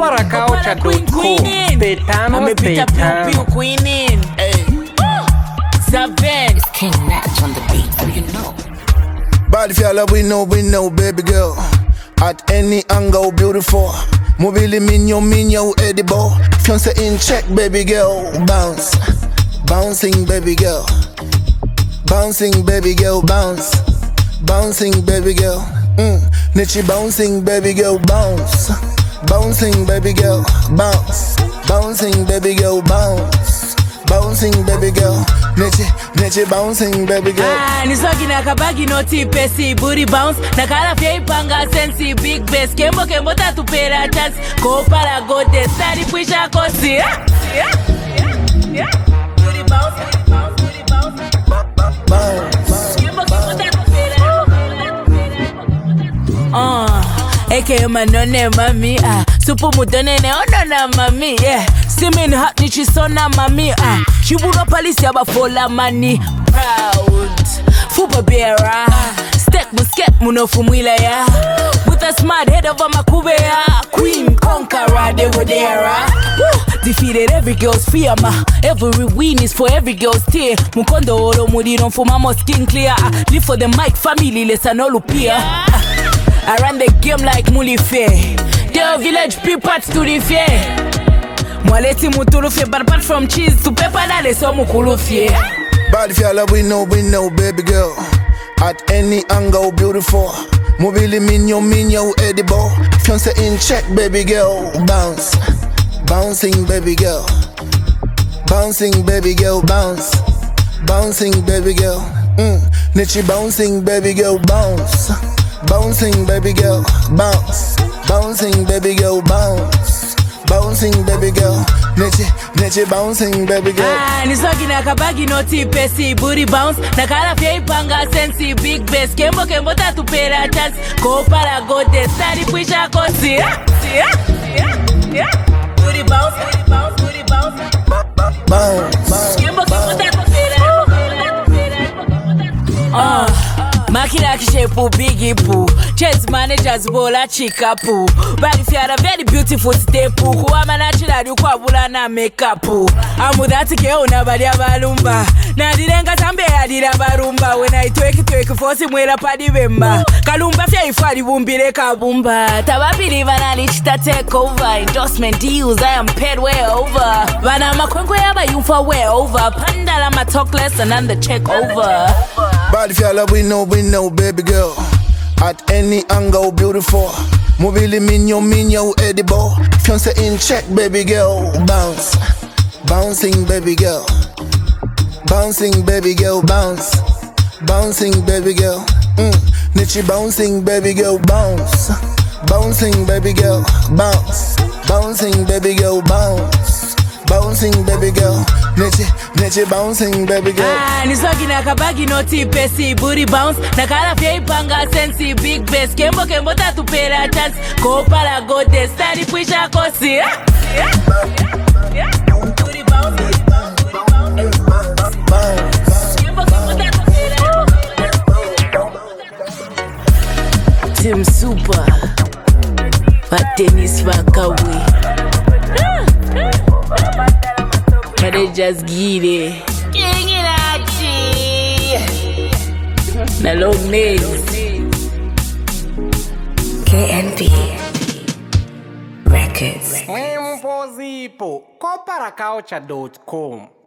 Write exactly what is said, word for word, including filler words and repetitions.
Koparakaocha dot com. Betano, amepita piu piu queenin. Seven. It's King Natch on the beat, so you know. Bad fella, we know, we know, baby girl. At any angle, beautiful. Mobile minyo, minyo, edible. Fiance in check, baby girl. Bounce, bouncing, baby girl. Bouncing, baby girl, bounce. Bouncing, baby girl. Mm. Nichi bouncing, baby girl, bounce. Bouncing, baby girl, bounce. Bouncing, baby girl, bounce. Bouncing, baby girl. Nichi, nichi bouncing, baby girl. Ah, nisogi na kabagi no tipesi booty bounce. Nakala fya ipanga sensi big bass. Kembo kembo tatu pera chance. Ko para go de sari puisha kosi. Yeah, yeah, yeah. Booty bounce, booty bounce, booty bounce. Bounce. Kembo kembo tatu pera. Ah, eke manone mami ah. Supu mudone ne onona mami yeah. Simin hot nichi sona mami ah. Shibuga palisi abafola mani proud. Fupa beara. Stek musket muno fumwila ya. With a smart head over makube ya. Queen conqueror they were there. Defeated every girl's fear ma. Every win is for every girl's tear. Mukondo oro mudi non fumamo skin clear. Live for the mic family lesa no lupia. I ran the game like Muli Fair. The village people to the fair. Mwaleti mutulu fe, but apart from cheese to pepper na le so mukulu fe. Bad fella, we know, we know, baby girl. At any angle, beautiful. Mobile minyo, minyo, edible. Fiance in check, baby girl. Bounce, bouncing, baby girl. Bouncing, baby girl, bounce. Bouncing, baby girl. Mm. Nichi bouncing, baby girl, bounce. Bouncing, baby girl, bounce. Bouncing, baby girl, bounce. Bouncing, baby girl. Nichi, nichi bouncing, baby girl. Ah, nisogi na kabagi no tipesi booty bounce. Nakala fya ipanga sensi big bass. Kembo kembo tatu pera chance. Ko para go de sari puisha kosi. Yeah, yeah, yeah. Booty bounce, booty bounce, booty bounce. Bounce. Kembo kembo tatu pera. Ah. Makina kishepu biggie poo. Chase managers bola chika poo. But if you are a very beautiful step poo, kuwama natural you kwa bula na makeup poo. Amudati ke ona bali abalumba. Na direnga tambe ya dira barumba. When I tweki tweki fosi mwela padi bemba. Kalumba fya ifari bumbile kabumba. Tababili vana lichita take over. Endorsement deals I am paid way over. Vana makwenkwe yaba yufa way over. Pandala ma talk less and I'm the check over. Bad fella, we know, we know, baby girl. At any angle, beautiful. Mobile minyo, minyo, edible. Fiance in check, baby girl. Bounce, bouncing, baby girl. Bouncing, baby girl, bounce. Bouncing, baby girl. Mm. Nichi bouncing, baby girl, bounce. Bouncing, baby girl, bounce. Bouncing, baby girl, bounce. Bouncing, baby girl. Nichi, nichi bouncing, baby girl. Ah, nisogi na kabagi no tipesi booty bounce. Nakala fya ipanga sensi big bass. Kembo kembo tatu pera chance. Ko para go de sari puisha kosi. Yeah, yeah. Booty bounce, booty bounce, booty bounce. Bounce. Kembo kembo tatu pera. Team Super. But Dennis Vakawi. But they just get it. King Inachi. Na long nails. K N B Records. Mpozipo. Koparakaocha dot com.